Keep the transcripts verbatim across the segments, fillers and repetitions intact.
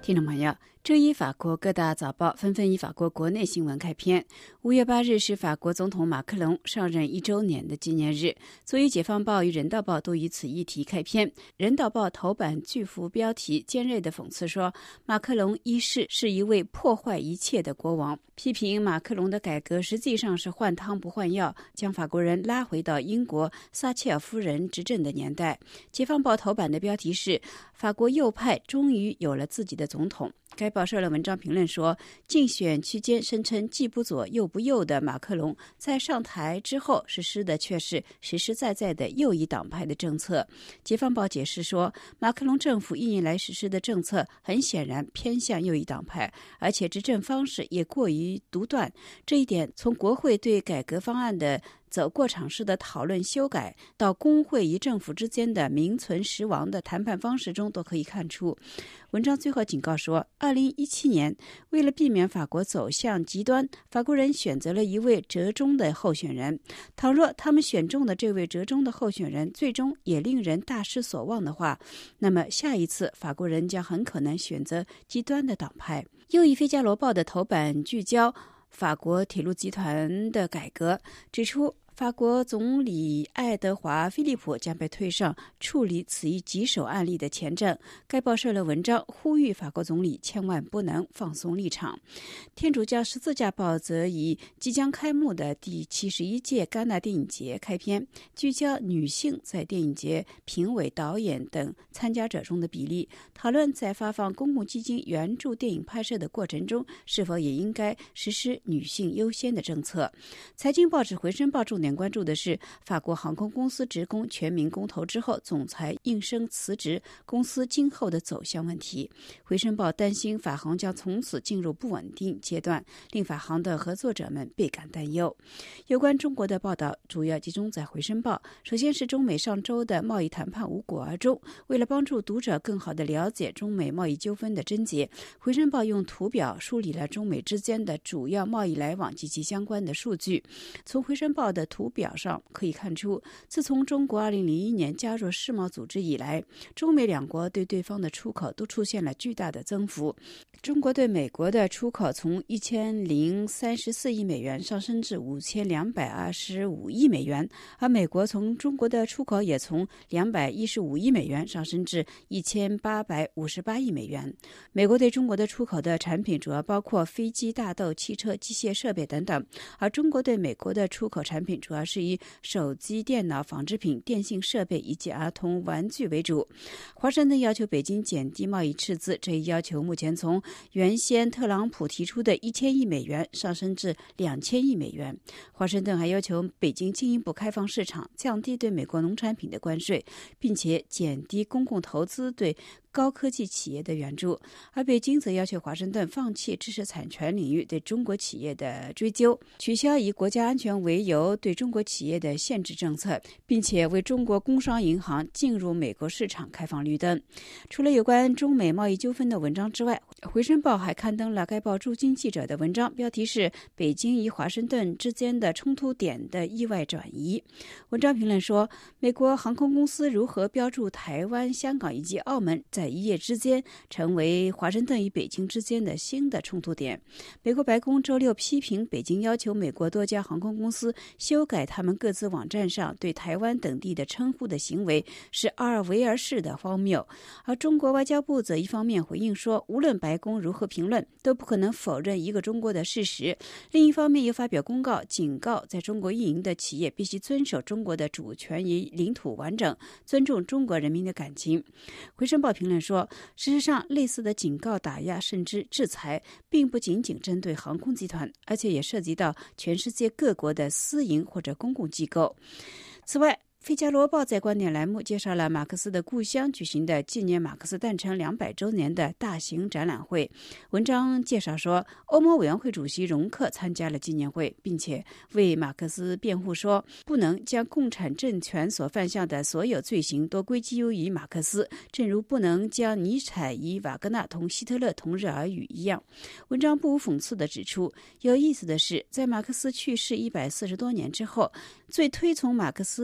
听众朋友，周一法国各大早报纷纷以法国国内新闻开篇。五月八日是法国总统马克龙上任一周年的纪念日，所以《解放报》与《人道报》都以此议题开篇。《人道报》头版巨幅标题尖锐地讽刺说，马克龙一世是一位破坏一切的国王，批评马克龙的改革实际上是换汤不换药，将法国人拉回到英国撒切尔夫人执政的年代。《解放报》头版的标题是法国右派终于有了自己的总统。该报社了文章评论说，竞选期间声称既不左又不右的马克龙，在上台之后实施的却是实实在在的右翼党派的政策。解放报解释说，马克龙政府一年来实施的政策很显然偏向右翼党派，而且执政方式也过于独断。这一点从国会对改革方案的走过场式的讨论修改，到工会与政府之间的名存实亡的谈判方式中都可以看出。文章最后警告说，二零一七年为了避免法国走向极端，法国人选择了一位折中的候选人。倘若他们选中的这位折中的候选人最终也令人大失所望的话，那么下一次法国人将很可能选择极端的党派。右翼《费加罗报》的头版聚焦法国铁路集团的改革，指出法国总理爱德华·菲利普将被推上处理此一棘手案例的前站。该报社了文章呼吁法国总理千万不能放松立场。天主教十字架报则以即将开幕的第七十一届戛纳电影节开篇，聚焦女性在电影节评委、导演等参加者中的比例，讨论在发放公共基金援助电影拍摄的过程中，是否也应该实施女性优先的政策。财经报纸《回声报》重点关注的是法国航空公司职工全民公投之后，总裁应声辞职，公司今后的走向问题。回声报担心法航将从此进入不稳定阶段，令法航的合作者们倍感担忧。有关中国的报道主要集中在回声报。首先是中美上周的贸易谈判无果而终。为了帮助读者更好地了解中美贸易纠纷的症结，回声报用图表梳理了中美之间的主要贸易来往及其相关的数据。从回声报的图表上可以看出，自从中国二零零一年加入世贸组织以来，中美两国对对方的出口都出现了巨大的增幅。中国对美国的出口从一千零三十四亿美元上升至五千两百二十五亿美元，而美国从中国的出口也从两百一十五亿美元上升至一千八百五十八亿美元。美国对中国的出口的产品主要包括飞机、大豆、汽车、机械设备等等，而中国对美国的出口产品主要是以手机、电脑、纺织品、电信设备以及儿童玩具为主。华盛顿要求北京减低贸易赤字，这一要求目前从原先特朗普提出的一千亿美元上升至两千亿美元。华盛顿还要求北京进一步开放市场，降低对美国农产品的关税，并且减低公共投资对高科技企业的援助。而北京则要求华盛顿放弃知识产权领域对中国企业的追究，取消以国家安全为由对中国企业的限制政策，并且为中国工商银行进入美国市场开放绿灯。除了有关中美贸易纠纷的文章之外，回声报还刊登了该报驻京记者的文章，标题是北京与华盛顿之间的冲突点的意外转移。文章评论说，美国航空公司如何标注台湾、香港以及澳门在一夜之间成为华盛顿与北京之间的新的冲突点。美国白宫周六批评北京要求美国多家航空公司修改他们各自网站上对台湾等地的称呼的行为是奥尔维尔式的荒谬。而中国外交部则一方面回应说，无论白宫如何评论，都不可能否认一个中国的事实。另一方面又发表公告，警告在中国运营的企业必须遵守中国的主权与领土完整，尊重中国人民的感情。回声报评论说，事实上类似的警告、打压甚至制裁并不仅仅针对航空集团，而且也涉及到全世界各国的私营或者公共机构。此外，《费加罗报》在观点栏目介绍了马克思的故乡举行的纪念马克思诞辰两百周年的大型展览会。文章介绍说，欧盟委员会主席容克参加了纪念会，并且为马克思辩护说，不能将共产政权所犯下的所有罪行都归咎于马克思，正如不能将尼采与瓦格纳同希特勒同日而语一样。文章不无讽刺地指出，有意思的是，在马克思去世一百四十多年之后，最推崇马克思的倒是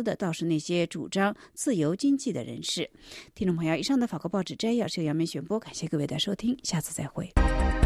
那些主张自由经济的人士。听众朋友，以上的法国报纸摘要是由杨梅选播，感谢各位的收听，下次再会。